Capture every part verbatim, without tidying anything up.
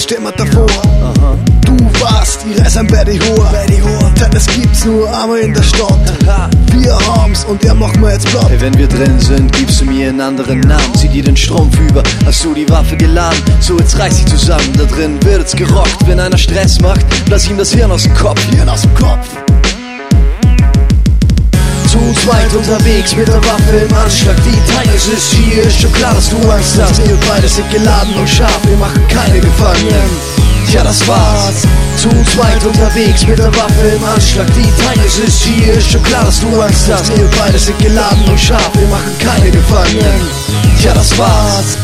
stehen wir davor. Aha. Du warst die Reise am Betty Hoher, denn es gibt's nur einmal in der Stadt. Aha. Wir haben's und er macht mir jetzt platt. Hey, wenn wir drin sind, gibst du mir einen anderen Namen. Zieh dir den Strumpf über, hast du die Waffe geladen. So, jetzt reiß dich zusammen, da drin wird's gerockt. Wenn einer Stress macht, lass ihm das Hirn aus dem Kopf. Hirn aus dem Kopf. Zu zweit unterwegs mit der Waffe im Anschlag. Die Time ist hier, ist schon klar, dass du Angst hast. Wir beide sind geladen und scharf, wir machen keine Gefangenen. Ja, das war's. Zu zweit unterwegs mit der Waffe im Anschlag. Die Time ist hier, ist schon klar, dass du Angst hast. Wir beide sind geladen und scharf, wir machen keine Gefangenen. Ja, das war's.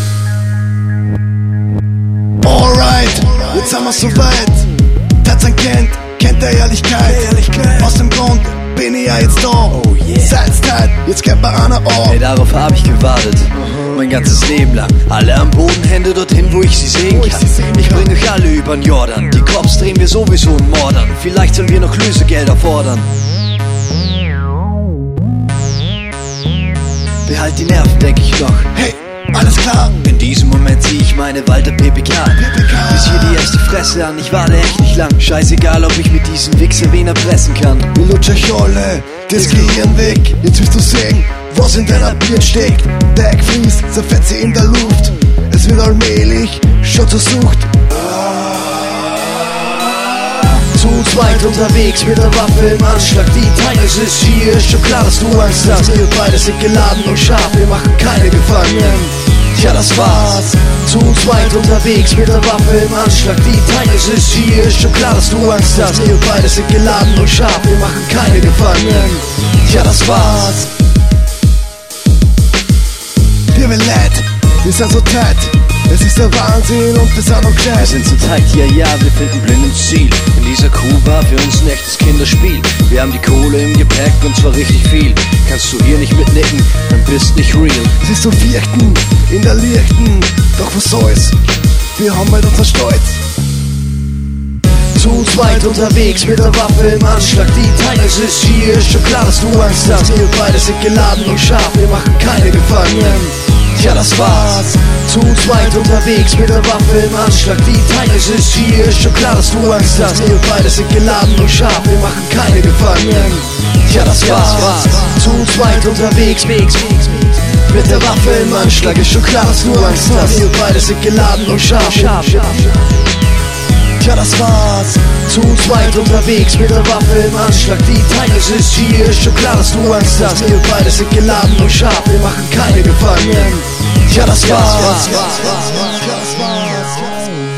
Alright, jetzt haben wir's soweit. Tarzan kennt, kennt der Ehrlichkeit. Aus dem Grund bin ich ja jetzt da. Oh yeah. Seid's Zeit, jetzt kennt bei einer auf. Hey, darauf hab ich gewartet. Uh-huh. Mein ganzes Leben lang. Alle am Boden, Hände dorthin, wo ich sie sehen kann. Ich bring euch alle übern Jordan. Die Cops drehen wir sowieso und mordern. Vielleicht sollen wir noch Lösegelder fordern. Behalt die Nerven, denk ich noch. Hey, alles klar. In diesem Moment zieh ich meine Walter P P K. Bis hier die erste Fresse an, ich warte echt nicht lang. Scheißegal, ob ich mit diesem Wichser wen erpressen kann. Wir lutschen euch alle das Gehirn weg. Jetzt wirst du sehen, was in deiner Birne steckt. Der Eck fließt, zerfetzt sie in der Luft. Es wird allmählich schon zur Sucht. Zu zweit unterwegs mit der Waffe im Anschlag. Die Time ist hier, ist schon klar, dass du Angst hast. Wir beide sind geladen und scharf, wir machen keine Gefangenen. Ja, das war's. Zu zweit unterwegs mit der Waffe im Anschlag. Die Time ist hier, ist schon klar, dass du Angst hast. Wir beide sind geladen und scharf, wir machen keine Gefangenen. Ja, das war's. Wir will nicht, wir sind so tight. Es ist der Wahnsinn und wir sind noch klein. Wir sind so tight, ja, ja, wir finden blind ins Ziel. In dieser Kuh war für uns ein echtes Kinderspiel. Wir haben die Kohle im Gepäck und zwar richtig viel. Kannst du hier nicht mitnicken, dann bist nicht real. Es ist so vierten in der Lichten, doch was soll's, wir haben halt unser Stolz. Zu zweit unterwegs mit der Waffe im Anschlag. Die Time ist hier, ist schon klar, dass du Angst hast. Wir beide sind geladen und scharf, wir machen keine Gefangenen. Ja, das war's. Zu zweit unterwegs mit der Waffe im Anschlag. Die Time ist hier, ist schon klar, dass du Angst hast. Wir beide sind geladen und scharf, wir machen keine Gefangenen. Ja, das war's. Zu zweit unterwegs mit der Waffe im Anschlag. Ist schon klar, dass du Angst hast. Wir beide sind geladen und scharf. Ja, das war's. Zu zweit unterwegs mit der Waffe im Anschlag. Die Time ist hier, ist schon klar, dass du Angst hast. Wir beide sind geladen und scharf, wir machen keine Gefangenen. Ja, das war's. Ja, das war's.